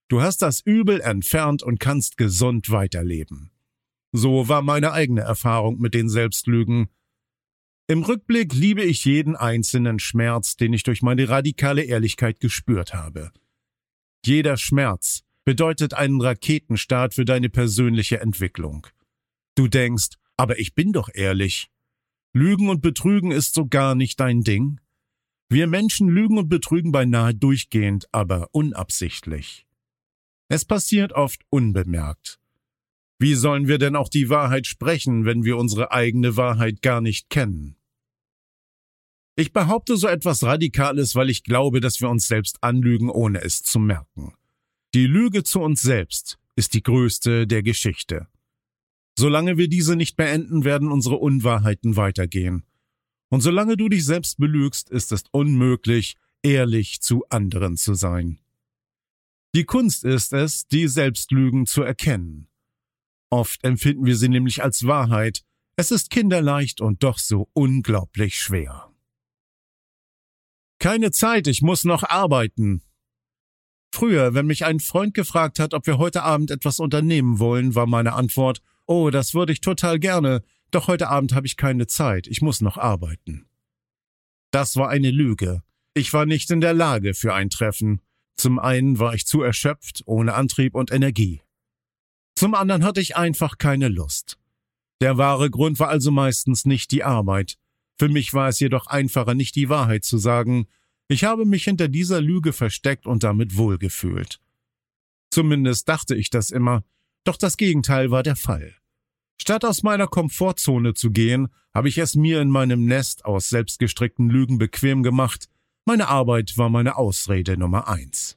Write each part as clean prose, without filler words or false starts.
Du hast das Übel entfernt und kannst gesund weiterleben. So war meine eigene Erfahrung mit den Selbstlügen. Im Rückblick liebe ich jeden einzelnen Schmerz, den ich durch meine radikale Ehrlichkeit gespürt habe. Jeder Schmerz bedeutet einen Raketenstart für deine persönliche Entwicklung. Du denkst, aber ich bin doch ehrlich. Lügen und Betrügen ist so gar nicht dein Ding. Wir Menschen lügen und betrügen beinahe durchgehend, aber unabsichtlich. Es passiert oft unbemerkt. Wie sollen wir denn auch die Wahrheit sprechen, wenn wir unsere eigene Wahrheit gar nicht kennen? Ich behaupte so etwas Radikales, weil ich glaube, dass wir uns selbst anlügen, ohne es zu merken. Die Lüge zu uns selbst ist die größte der Geschichte. Solange wir diese nicht beenden, werden unsere Unwahrheiten weitergehen. Und solange du dich selbst belügst, ist es unmöglich, ehrlich zu anderen zu sein. Die Kunst ist es, die Selbstlügen zu erkennen. Oft empfinden wir sie nämlich als Wahrheit. Es ist kinderleicht und doch so unglaublich schwer. Keine Zeit, ich muss noch arbeiten. Früher, wenn mich ein Freund gefragt hat, ob wir heute Abend etwas unternehmen wollen, war meine Antwort, oh, das würde ich total gerne, doch heute Abend habe ich keine Zeit, ich muss noch arbeiten. Das war eine Lüge. Ich war nicht in der Lage für ein Treffen. Zum einen war ich zu erschöpft, ohne Antrieb und Energie. Zum anderen hatte ich einfach keine Lust. Der wahre Grund war also meistens nicht die Arbeit. Für mich war es jedoch einfacher, nicht die Wahrheit zu sagen. Ich habe mich hinter dieser Lüge versteckt und damit wohlgefühlt. Zumindest dachte ich das immer, doch das Gegenteil war der Fall. Statt aus meiner Komfortzone zu gehen, habe ich es mir in meinem Nest aus selbstgestrickten Lügen bequem gemacht. Meine Arbeit war meine Ausrede Nummer 1.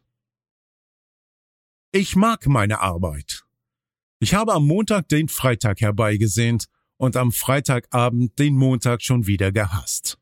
Ich mag meine Arbeit. Ich habe am Montag den Freitag herbeigesehnt und am Freitagabend den Montag schon wieder gehasst.